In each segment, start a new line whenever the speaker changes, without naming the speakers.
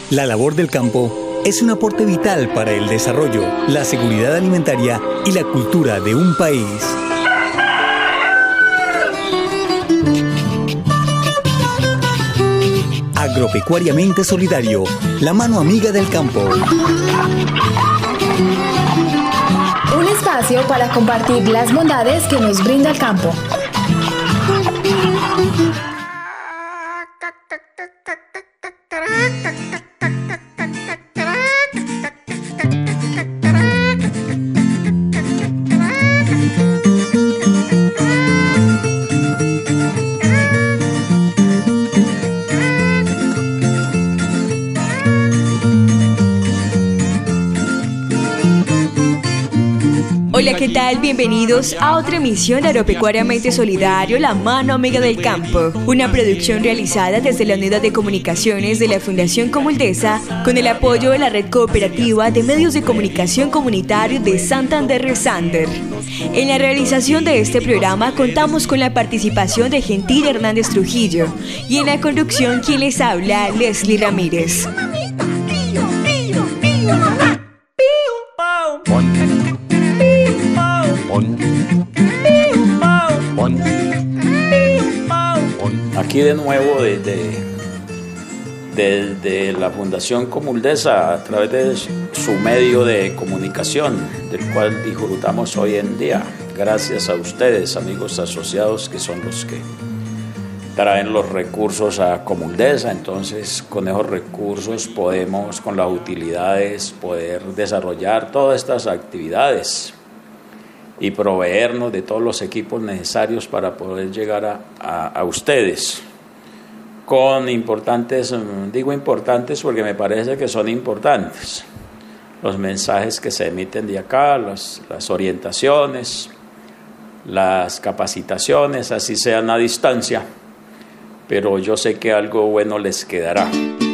La labor del campo es un aporte vital para el desarrollo, la seguridad alimentaria y la cultura de un país. Agropecuariamente Solidario, la mano amiga del campo.
Un espacio para compartir las bondades que nos brinda el campo.
Hola, ¿qué tal? Bienvenidos a otra emisión de Agropecuariamente Solidario, la mano amiga del campo. Una producción realizada desde la Unidad de Comunicaciones de la Fundación Comuldesa con el apoyo de la Red Cooperativa de Medios de Comunicación Comunitario de Santander Resander. En la realización de este programa contamos con la participación de Gentil Hernández Trujillo y en la conducción quien les habla, Leslie Ramírez.
Aquí de nuevo desde la Fundación Comuldesa a través de su medio de comunicación, del cual disfrutamos hoy en día. Gracias a ustedes, amigos asociados, que son los que traen los recursos a Comuldesa. Entonces, con esos recursos podemos, con las utilidades, poder desarrollar todas estas actividades y proveernos de todos los equipos necesarios para poder llegar a ustedes con importantes, digo importantes porque me parece que son importantes, los mensajes que se emiten de acá, las orientaciones, las capacitaciones, así sean a distancia, pero yo sé que algo bueno les quedará.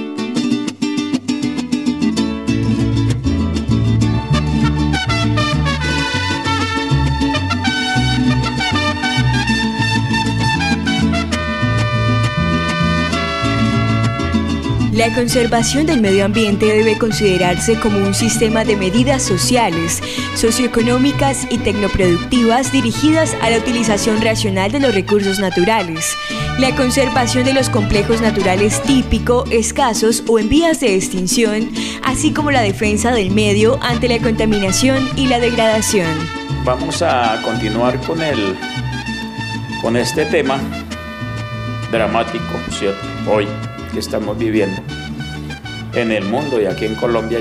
La conservación del medio ambiente debe considerarse como un sistema de medidas sociales, socioeconómicas y tecnoproductivas dirigidas a la utilización racional de los recursos naturales, la conservación de los complejos naturales típico, escasos o en vías de extinción, así como la defensa del medio ante la contaminación y la degradación.
Vamos a continuar con este tema dramático, ¿cierto? Hoy que estamos viviendo en el mundo y aquí en Colombia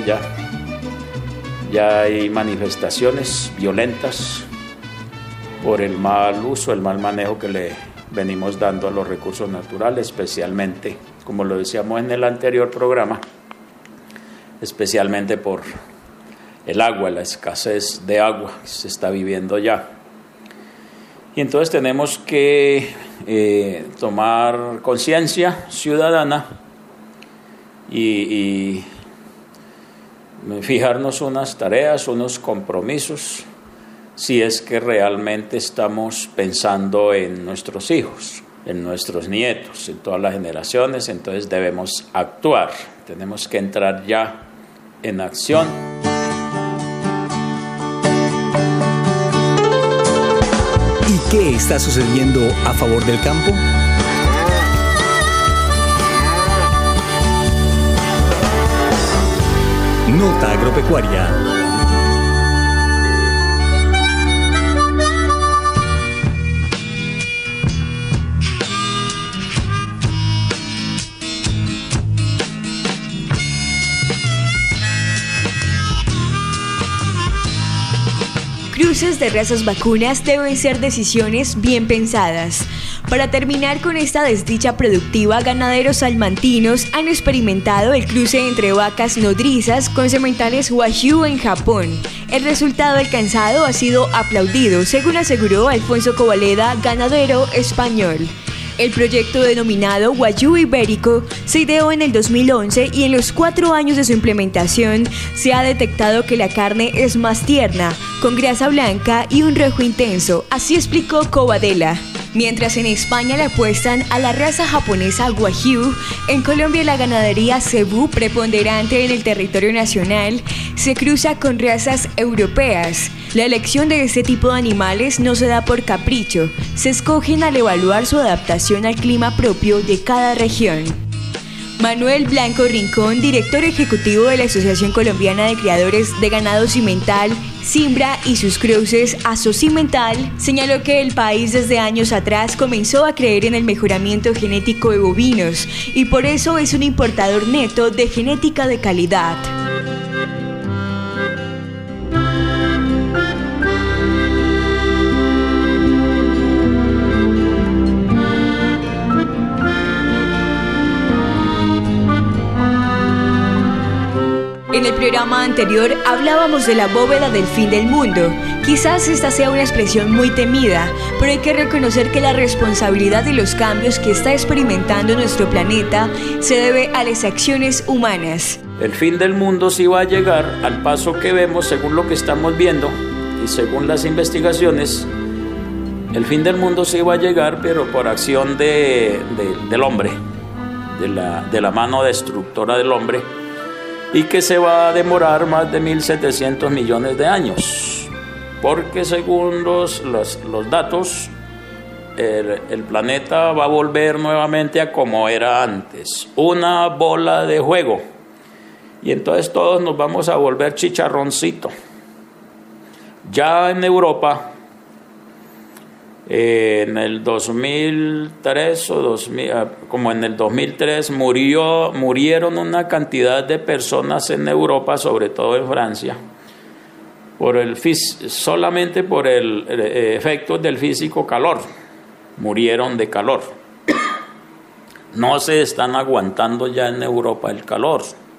ya hay manifestaciones violentas por el mal uso, el mal manejo que le venimos dando a los recursos naturales, especialmente, como lo decíamos en el anterior programa, especialmente por el agua, la escasez de agua que se está viviendo ya. Y entonces tenemos que tomar conciencia ciudadana y fijarnos unas tareas, unos compromisos, si es que realmente estamos pensando en nuestros hijos, en nuestros nietos, en todas las generaciones. Entonces debemos actuar, tenemos que entrar ya en acción.
¿Y qué está sucediendo a favor del campo? Nota agropecuaria.
Cruces de razas vacunas deben ser decisiones bien pensadas. Para terminar con esta desdicha productiva, ganaderos salmantinos han experimentado el cruce entre vacas nodrizas con sementales Wagyu en Japón. El resultado alcanzado ha sido aplaudido, según aseguró Alfonso Covaleda, ganadero español. El proyecto denominado Wagyu Ibérico se ideó en el 2011 y en los 4 años de su implementación se ha detectado que la carne es más tierna, con grasa blanca y un rojo intenso, así explicó Covadela. Mientras en España le apuestan a la raza japonesa Wagyu, en Colombia la ganadería Cebú, preponderante en el territorio nacional, se cruza con razas europeas. La elección de este tipo de animales no se da por capricho, se escogen al evaluar su adaptación al clima propio de cada región. Manuel Blanco Rincón, director ejecutivo de la Asociación Colombiana de Criadores de Ganado Cimental, Simbra y sus cruces Asocimental, señaló que el país desde años atrás comenzó a creer en el mejoramiento genético de bovinos y por eso es un importador neto de genética de calidad. En el programa anterior hablábamos de la bóveda del fin del mundo. Quizás esta sea una expresión muy temida, pero hay que reconocer que la responsabilidad de los cambios que está experimentando nuestro planeta se debe a las acciones humanas.
El fin del mundo sí va a llegar al paso que vemos según lo que estamos viendo y según las investigaciones. El fin del mundo sí va a llegar, pero por acción del hombre, de la mano destructora del hombre, y que se va a demorar más de 1.700 millones de años, porque según los datos, el planeta va a volver nuevamente a como era antes, una bola de juego, y entonces todos nos vamos a volver chicharroncito. Ya en Europa, en el 2003 como en el 2003 murieron una cantidad de personas en Europa, sobre todo en Francia, solamente por el efecto del físico calor. Murieron de calor. No se están aguantando ya en Europa el calor.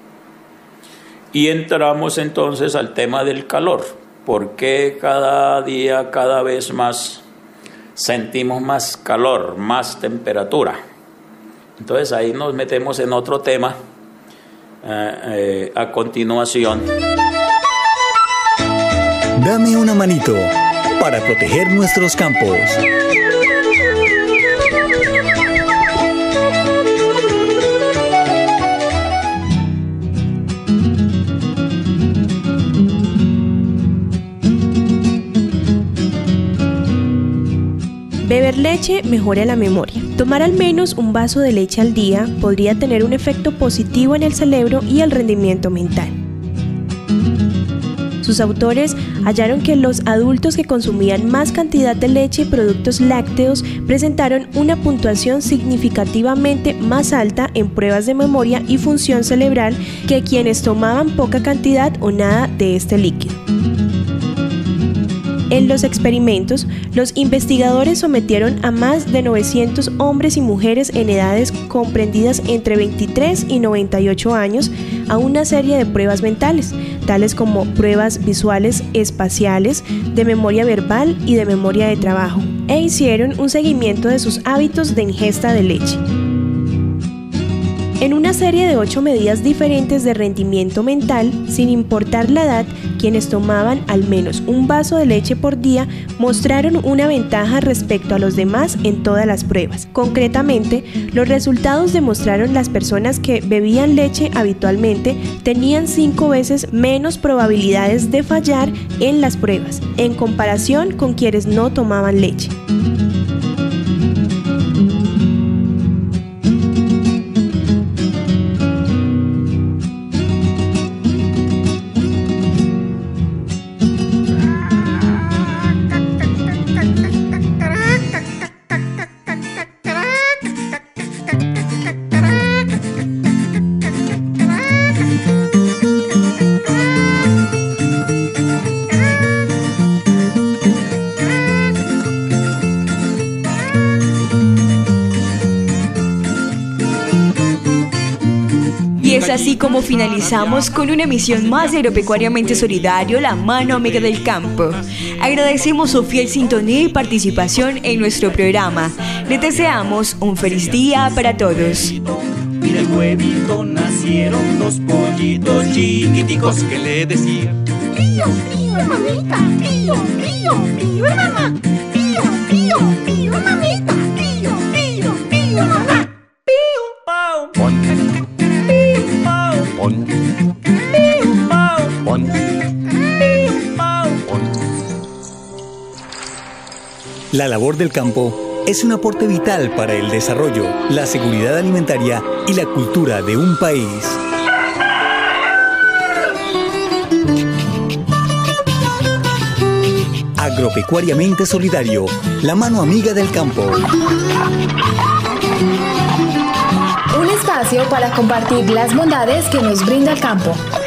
Y entramos entonces al tema del calor. ¿Por qué cada día, cada vez más sentimos más calor, más temperatura? Entonces ahí nos metemos en otro tema a continuación.
Dame una manito para proteger nuestros campos.
Beber leche mejora la memoria. Tomar al menos un vaso de leche al día podría tener un efecto positivo en el cerebro y el rendimiento mental. Sus autores hallaron que los adultos que consumían más cantidad de leche y productos lácteos presentaron una puntuación significativamente más alta en pruebas de memoria y función cerebral que quienes tomaban poca cantidad o nada de este líquido. En los experimentos, los investigadores sometieron a más de 900 hombres y mujeres en edades comprendidas entre 23 y 98 años a una serie de pruebas mentales, tales como pruebas visuales espaciales, de memoria verbal y de memoria de trabajo, e hicieron un seguimiento de sus hábitos de ingesta de leche. En una serie de 8 medidas diferentes de rendimiento mental, sin importar la edad, quienes tomaban al menos un vaso de leche por día mostraron una ventaja respecto a los demás en todas las pruebas. Concretamente, los resultados demostraron las personas que bebían leche habitualmente tenían 5 veces menos probabilidades de fallar en las pruebas, en comparación con quienes no tomaban leche.
Es así como finalizamos con una emisión más de Agropecuariamente Solidario, la mano amiga del campo. Agradecemos su fiel sintonía y participación en nuestro programa. Les deseamos un feliz día para todos.
Y del huevito nacieron dos pollitos chiquiticos que le decían:
pío, pío, mamita, pío, pío, pío, mamá, pío, pío, pío, mamita.
La labor del campo es un aporte vital para el desarrollo, la seguridad alimentaria y la cultura de un país. Agropecuariamente solidario, la mano amiga del campo.
Un espacio para compartir las bondades que nos brinda el campo.